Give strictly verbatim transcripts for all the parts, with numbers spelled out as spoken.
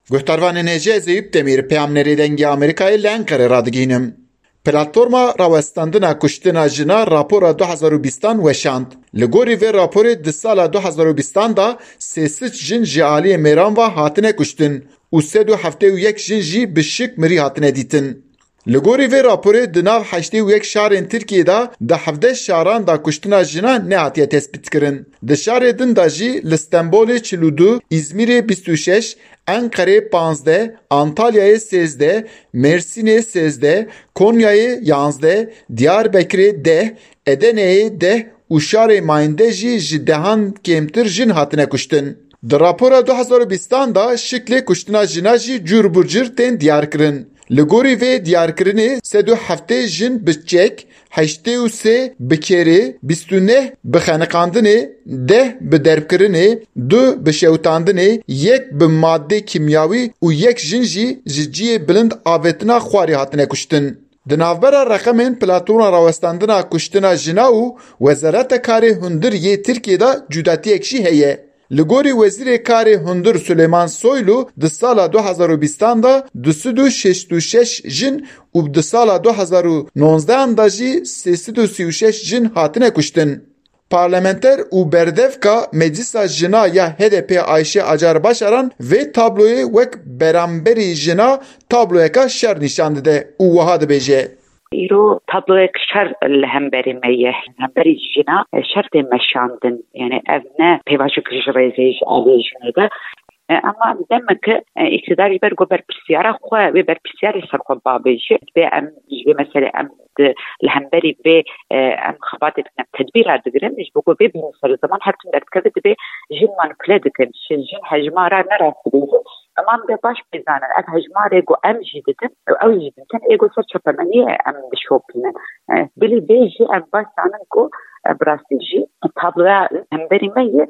Guhtarvanên Hêja Eyüp Demîr peyamnerê dengê Amerîkayê li Enqerê radigihînin. Platforma rawestandina kuştina jina rapora du hezar û bîstan weşand. Li gorî vê raporê di sala du hezar û bîstan da sê sih jin ji aliyê mêran ve hatine kuştin û sed û heftê û yek jin jî bi şik mirî hatine dîtin. Li gorî vê raporê di nav heştê û yek şarên Tirkiyê da di hevdeh şaran da kuştina jina nehatiye tespît kirin. Di şarê din da jî li Stenbolê çil û du, İzmîrê bîst û şeş, Enqerê panzdeh, Antalyayê sêzdeh, Mêrsînê sêzdeh, Konyayê yanzdeh, Diyarbekirê deh, Edeneyê deh û şarê Mayîndê jî ji dehan kêmtir jin hatine kuştin. Di rapora du hezar û bîstan da şiklê kuştina jina jî cur bi cur tên diyar kirin. Li gorî vê diyarkirinê sed û heftê jin bi çek, heştê û sê bi kerê, bîst û neh bi xeniqandinê, deh bi derbkirinê, du bi şewtandinê, yek bi maddê kîmyawî û yek jin jî ji ciyê bilind avêtina xwarê hatine kuştin. Di navbera reqemên platforma rawestandina kuştina jina û Wezareta Karê Hundir yê Tirkiyê da cudatiyek jî heye. Li gorî Wezîrê Karê Hundir Suleyman Soylu di sala du hezar û bîstan da du sed û şeşt û şeş jin û di sala du hezar û nonzdehan da jî sê sed û sî û şeş jin hatine kuştin. Parlamenter û berdevka Meclisa Jina ya H D P Ayşe Acar Başaran vê tabloyê wek beramberî jina tabloyeka şer nîşan dide û wiha dibêje. İro tabloyek şer li hemberî me ye. Hemberî jina şer tê meşandin. Yani ev ne pêvaşik ji rêzê ji aliyê jinê de. Ama demek ki iktidarî ber got berpirsiyara xwe vê berpirsiyarê ser xwe babêje. Vê em ji vê meselê em li hemberî vê em xebatê dikin, tedbîrar digirin. Ji bo vê bînin ser zaman her tim derdikeve divê jin manipüle dikin. Jin hejmara nerastibêjin. Ama de baş bezanen ev hejmarê got em jî didin, ew jî didin ê got ser çepemeniyê em dişopînin. Bilî vê jî em baş zanin ku براستی جی tabloya hemberî me ye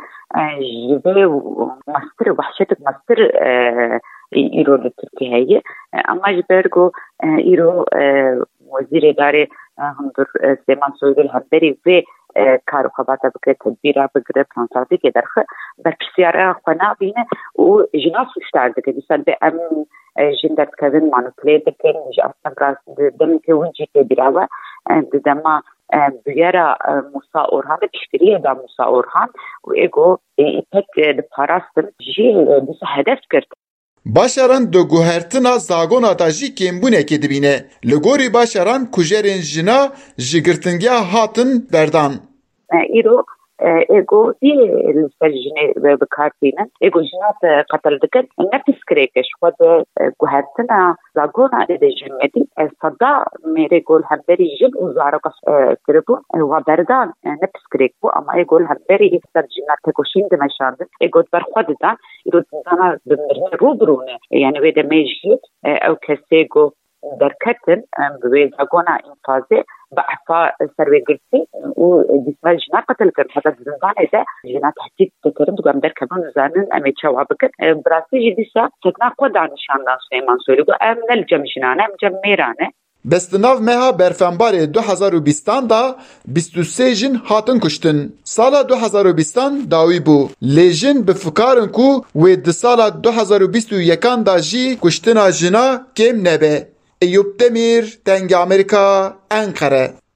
ji vê mastir wehşetek mastir îro li Tirkiyeyê ama ji ber ku îro Wezîrê Darê Hundir Süleyman Soylu hemberî vê kar û xebata bike tedbîra bigire plansazîkê derxe berpirsiyara xwe nabîne û jina suçdar dike dîsal vê em jin derdikevin manipûlê dikin ji aslan rastî demekê hûn jî tê bîrawe di dema Büyera Musa Orhan ve piştiriye da Musa Orhan o ego ipek de parastın jî dîsa hedef kir. Başaran du guhertina zagona da jî kêmbûnekê dibîne. Li gorî başaran kujerên jina ji girtingiya hatin berdan. İro ego di li ser jinê bikartînin ego jina qetil dikin ne piskirêke ji xwe de guhertina zagona de jinmedî sada mêrê gol hemberî jin û zarok kiribû wa berdan ne piskirêk bû ama ê gol hemberî ser jina tekoşîn dimeşandin ê got berxwe didan îro dizana bi mirinê rûbirû ne yani wê demê jî ew kesê got derketin bi wê zagona infazê بأحفا سروي قرسي وديسال جنا قتل كرم حتى زندان إذا جنا تحديد تكرم تقام در كمان زانن أمي تشوا بكر براسي جديسا تكنا قد عن شاندان سليمان سويلو أم نلجم جنانه أم جم ميرانه Bestinav meha berfembarê du hezar û bîstan da bîst û sê jin hatin kuştin. Sala du hezar û bîstan dawî bû. Lê jin bi fikarin ku wê di sala du hezar û bîst û yekan da jî kuştina jina kêm nebe. Eyüp Demîr, Dengê Amerîka, Enqere.